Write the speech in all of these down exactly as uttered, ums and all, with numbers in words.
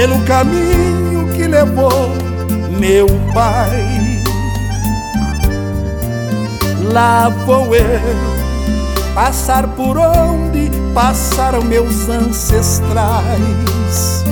pelo caminho que levou meu pai. Lá vou eu passar por onde passaram meus ancestrais.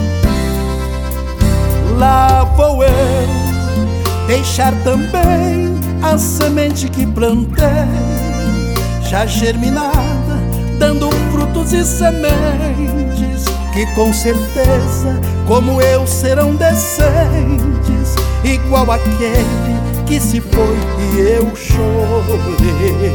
Lá vou eu deixar também a semente que plantei, já germinada, dando frutos e sementes que com certeza, como eu, serão decentes, igual aquele que se foi e eu chorei.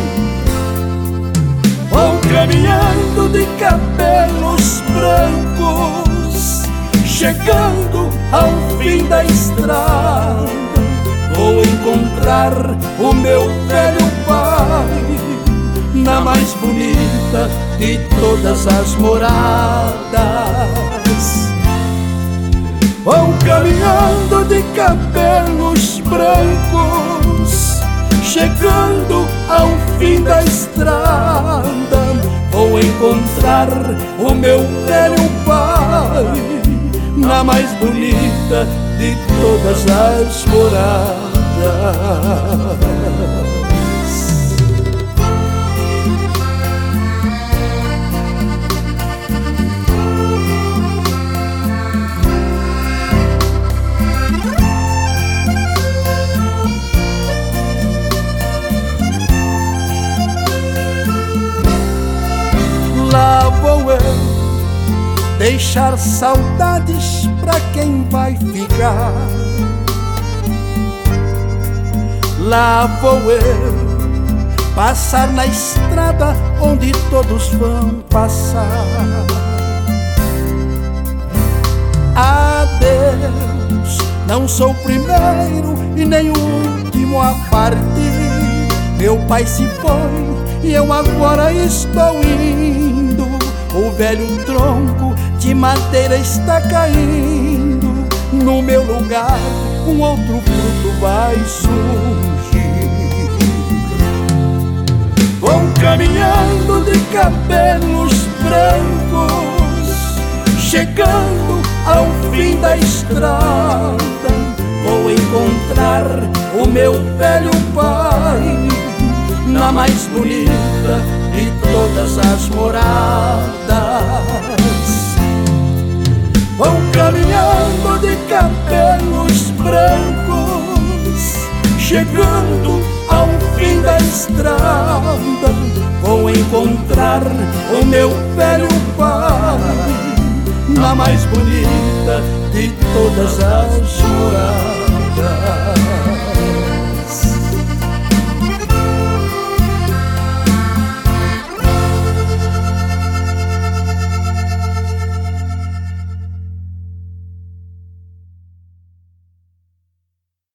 Vou caminhando de cabelos brancos, chegando ao fim da estrada, vou encontrar o meu velho pai na mais bonita de todas as moradas. Vou caminhando de cabelos brancos, chegando ao fim da estrada, vou encontrar o meu velho pai na mais bonita de todas as moradas. Lá vou eu deixar saudades pra quem vai ficar. Lá vou eu passar na estrada onde todos vão passar. Adeus, não sou o primeiro e nem o último a partir. Meu pai se foi e eu agora estou indo. O velho tronco de madeira está caindo. No meu lugar um outro fruto vai surgir. Vou caminhando de cabelos brancos, chegando ao fim da estrada, vou encontrar o meu velho pai na mais bonita de todas as moradas. Vou caminhando de cabelos brancos, chegando ao fim da estrada, vou encontrar o meu velho pai na mais bonita de todas as moradas.